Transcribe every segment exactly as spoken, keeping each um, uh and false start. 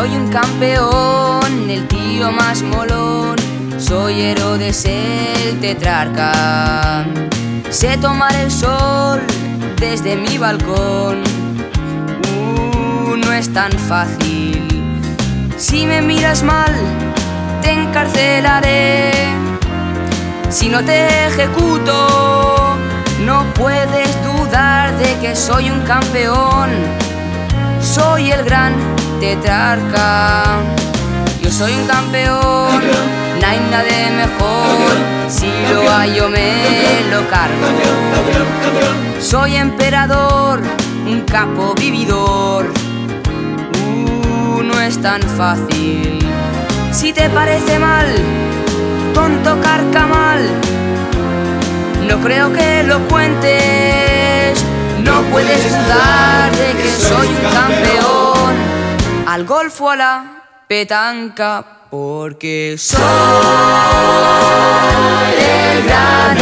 soy un campeón, el tío más molón. Soy Herodes el tetrarca. Sé tomar el sol desde mi balcón. Uh, no es tan fácil. Si me miras mal, te encarcelaré. Si no te ejecuto, no puedes dudar de que soy un campeón. Soy el gran tetrarca. Yo soy un campeón, no hay nadie mejor. Si lo hay yo me lo cargo. Soy emperador, un capo vividor. Uh, no es tan fácil. Si te parece mal, tonto carcamal, no creo que lo cuentes. No puedes dudar de que soy un campeón. Al golf o a la petanca, porque soy el gran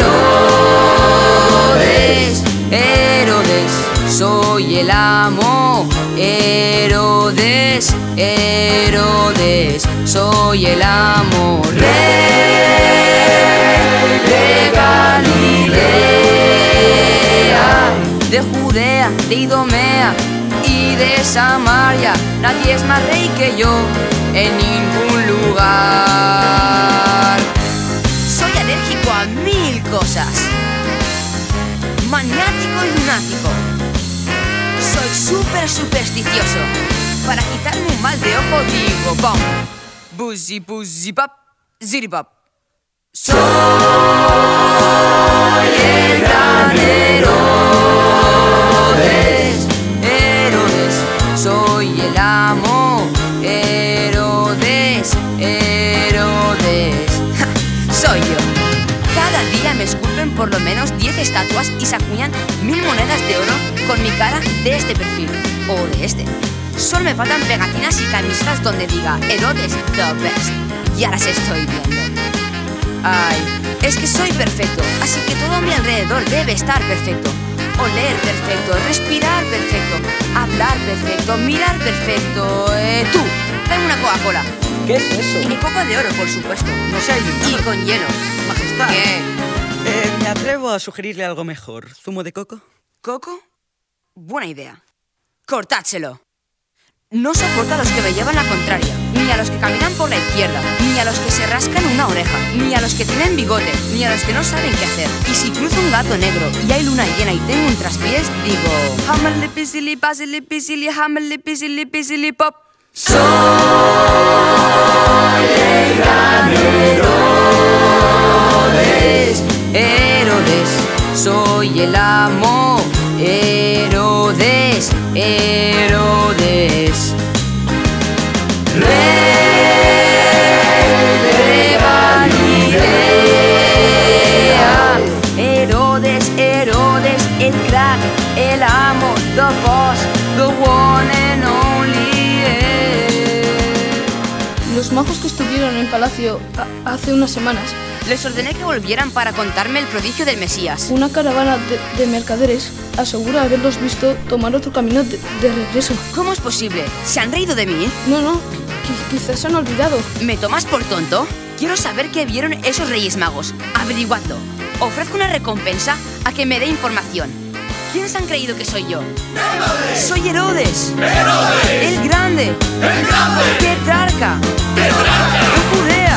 Herodes. Herodes, soy el amo. Herodes, Herodes, soy el amo. Rey de Galilea, de Judea, de Idumea y de Samaria. Nadie es más rey que yo en ningún lugar. Soy alérgico a mil cosas. Maniático y lunático. Soy súper supersticioso. Para quitarme un mal de ojo digo pom, buzzy buzzy pop, ziri pop. Soy el gran Herodes. Herodes, soy el amo. Herodes, Herodes, ja, soy yo. Cada día me esculpen por lo menos diez estatuas y se acuñan mil monedas de oro con mi cara de este perfil o de este. Solo me faltan pegatinas y camisetas donde diga Herodes the best. Y ahora se estoy viendo. Ay, es que soy perfecto, así que todo a mi alrededor debe estar perfecto. Oler perfecto, respirar perfecto, hablar perfecto, mirar perfecto. Eh, tú, dame una Coca-Cola. ¿Qué es eso? Y mi copa de oro, por supuesto. No sé, Y con hielo. Majestad. ¿Qué? Eh, me atrevo a sugerirle algo mejor. ¿Zumo de coco? ¿Coco? Buena idea. Cortádselo. No soporto a los que me llevan la contraria, ni a los que caminan por la izquierda, ni a los que se rascan una oreja, ni a los que tienen bigote, ni a los que no saben qué hacer. Y si cruzo un gato negro y hay luna llena y tengo un traspiés, digo hammerly pisily basily pisily hammerly pisily pisily pop. Soy el gran Herodes. Herodes, soy el amo. Herodes, Herodes, Rey de Galilea. Herodes, Herodes, el crack, el amo, the boss, the one and only. Los magos que estuvieron en el palacio a- hace unas semanas. Les ordené que volvieran para contarme el prodigio del Mesías. Una caravana de, de mercaderes asegura haberlos visto tomar otro camino de, de regreso. ¿Cómo es posible? ¿Se han reído de mí? No, no, qui- quizás se han olvidado. ¿Me tomas por tonto? Quiero saber qué vieron esos Reyes Magos. Averiguadlo. Ofrezco una recompensa a que me dé información. ¿Quiénes han creído que soy yo? ¡Herodes! ¡Soy Herodes! ¡Herodes! ¡El grande! ¡El grande! ¡Tetrarca! ¡Tetrarca! ¡De Judea!